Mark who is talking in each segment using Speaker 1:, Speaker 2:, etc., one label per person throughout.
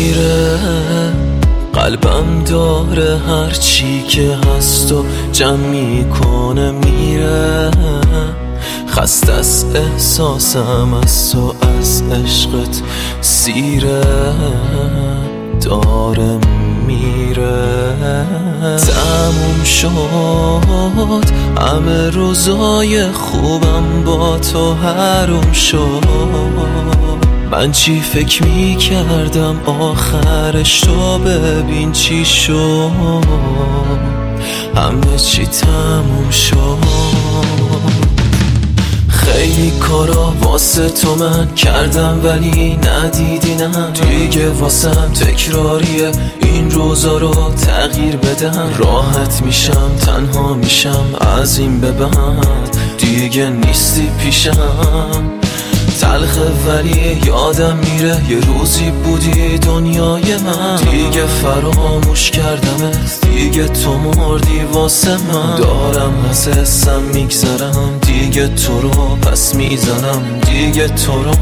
Speaker 1: میره، قلبم داره هر چی که هست و جمع میکنه میره. خسته از احساسم از تو، از عشقت سیره داره میره. تموم شد همه روزای خوبم با تو حروم شد. من چی فکر میکردم آخرش تو ببین چی شد. همه چی تموم شد. خیلی کارا واسه تو من کردم ولی ندیدی نه. دیگه واسم تکراریه این روزا رو تغییر بدم. راحت میشم تنها میشم از این به بعد دیگه نیستی پیشم. تلخه ولی یادم میره یه روزی بودی دنیای من. دیگه فراموش کردمت، دیگه تو مردی واسه من. دارم از حسم میگذرم دیگه تو رو پس میزنم دیگه تو رو.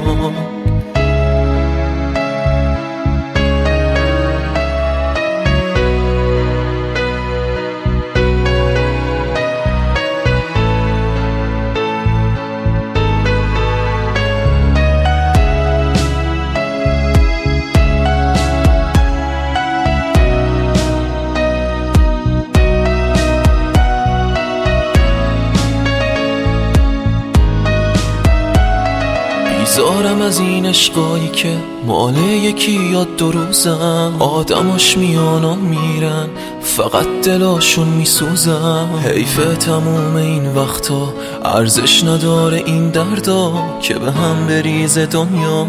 Speaker 1: بیزارم از این عشقایی که مال یکی یا دو روزن. آدماش میان و میرن فقط دلاشون میسوزن. حیف تموم این وقتا ارزش نداره این دردا که به هم بریزه دنیا.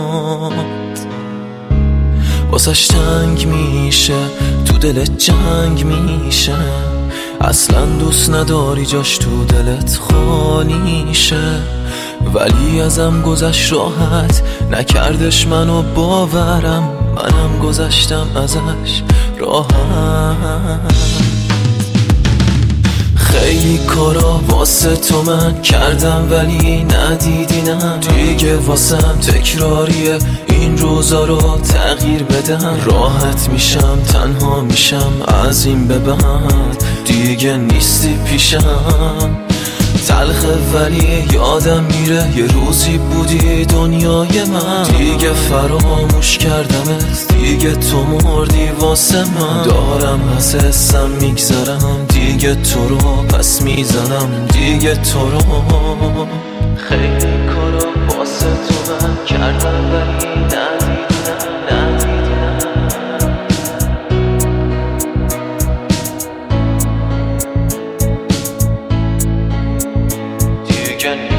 Speaker 1: واسش تنگ میشه تو دلت جنگ میشه. اصلا دوست نداری جاش تو دلت خالی شه. ولی ازم گذشت راحت نکردش منو باورم. منم گذشتم ازش راحت. خیلی کارا واسه تو من کردم ولی ندیدی نه. دیگه واسم تکراریه این روزا رو تغییر بدم. راحت میشم تنها میشم از این به بعد دیگه نیستی پیشم. تلخه ولی یادم میره یه روزی بودی دنیای من. دیگه فراموش کردمت، دیگه تو مردی واسه من. دارم از حسم میگذرم دیگه تو رو پس میزنم دیگه تو رو. خیلی کارا واسه تو من کردم ولی ندیدی نه.